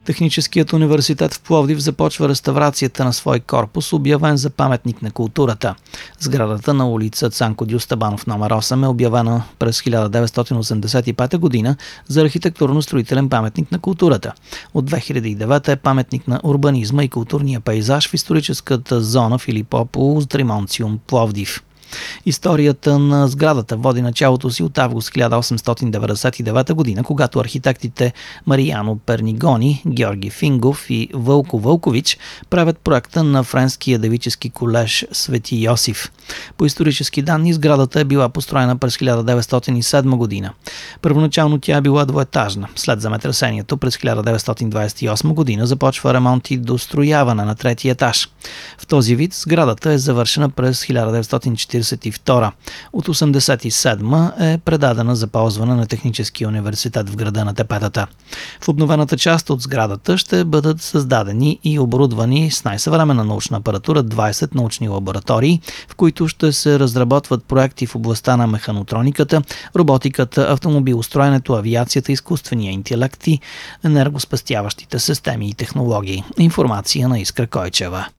Техническият университет в Пловдив започва реставрацията на свой корпус, обявен за паметник на културата. Сградата на улица Цанко Дюстабанов номер 8 е обявена през 1985 година за архитектурно-строителен паметник на културата. От 2009 е паметник на урбанизма и културния пейзаж в историческата зона Филипополо Тримонциум Пловдив. Историята на сградата води началото си от август 1899 година, когато архитектите Мариано Пернигони, Георги Фингов и Вълко Вълкович правят проекта на Френския девически колеж Свети Йосиф. По исторически данни сградата е била построена през 1907 година. Първоначално тя е била двоетажна. След земетресението през 1928 година започва ремонт и дострояване на третия етаж. В този вид сградата е завършена през 1942. От 1987 е предадена за ползване на Техническия университет в града на Тепетата. В обновената част от сградата ще бъдат създадени и оборудвани с най-съвременна научна апаратура 20 научни лаборатории, в които ще се разработват проекти в областта на механотрониката, роботиката, автомобилостроенето, авиацията, изкуствения интелект и енергоспестяващите системи и технологии. Информация на Искра Койчева.